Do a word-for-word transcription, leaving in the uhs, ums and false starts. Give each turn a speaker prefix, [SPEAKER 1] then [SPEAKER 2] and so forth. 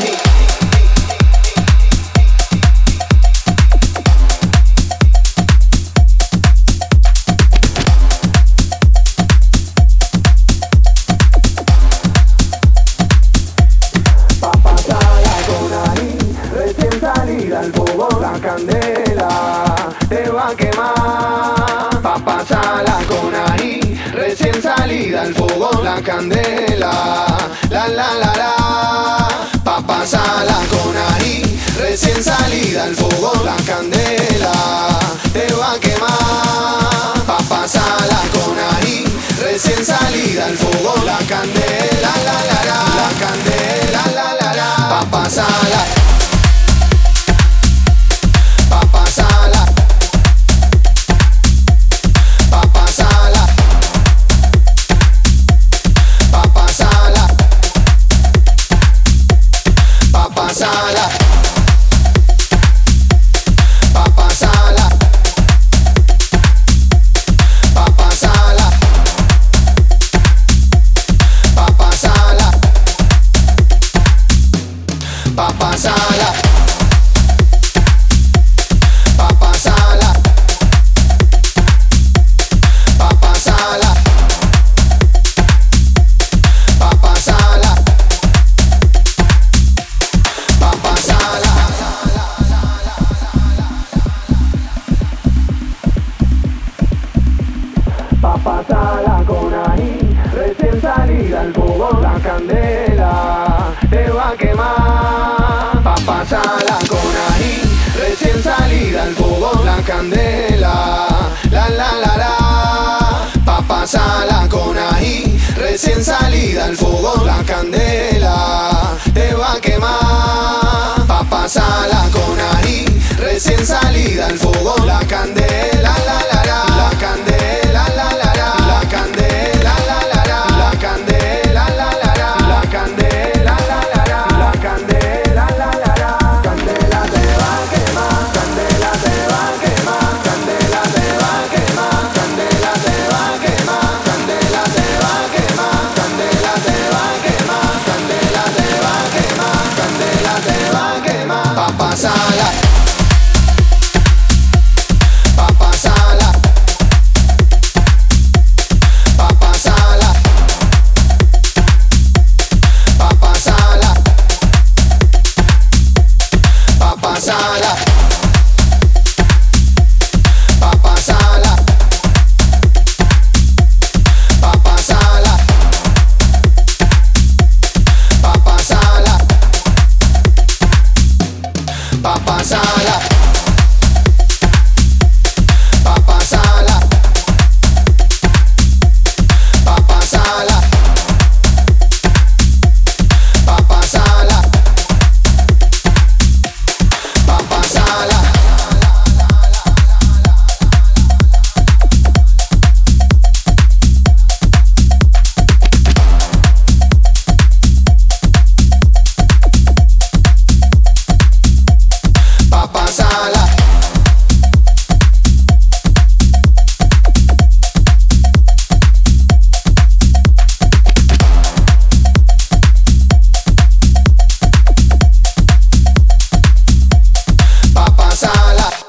[SPEAKER 1] al fuego la candela te va a quemar. Pa' pasarla con ají, recién salida al fuego la candela. La la la la. Pa' pasarla con ají, recién salida al fuego la candela te va a quemar. Pa' pasarla con ají, recién salida al fuego la candela. La la la. La candela la la la. Pa' pasarla. Pasala, pa' pasala, pa' pasala, pa' pasala, pa' pasala, pa' pasala, pa' pasala, pa' pasala. Pa' pasarla con ají, recién salida al fuego la candela te va a quemar. Pa' pasarla con ají, recién salida al fuego la candela. La la la la. Pa' pasarla con ají, recién salida al fuego la candela te va a quemar. Pa' pasarla con ají, recién salida al fuego la candela. La la la. La candela la la la. La candela la la la. La candela la la la. La candela la la la. La candela la la la. Candela te va a quemar. Candela te va a quemar. Candela te va a quemar. Candela te va a quemar. Candela te va a quemar. Candela te va a quemar. Candela te va a quemar. Candela te va a quemar. Pa' pasarla. Pa' pasarla. Pa' pasarla. Pa' pasarla. Pa' pasarla. Pa' pasarla. Pa' pasarla. Pa' pasarla. Pa' pasarla. Pa' pasarla. Pa' pasarla. Pa' pasarla. Pa' pasarla. Pa' pasarla. Pa' pasarla.